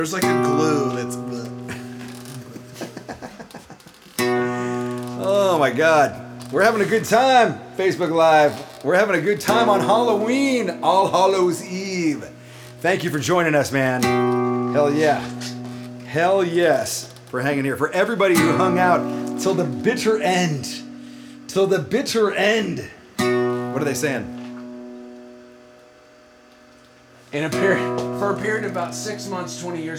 There's like a glue that's. Oh my God. We're having a good time, Facebook Live. We're having a good time on Halloween, All Hallows Eve. Thank you for joining us, man. Hell yeah. Hell yes for hanging here. For everybody who hung out till the bitter end. Till the bitter end. What are they saying? For a period of about 6 months, 20 years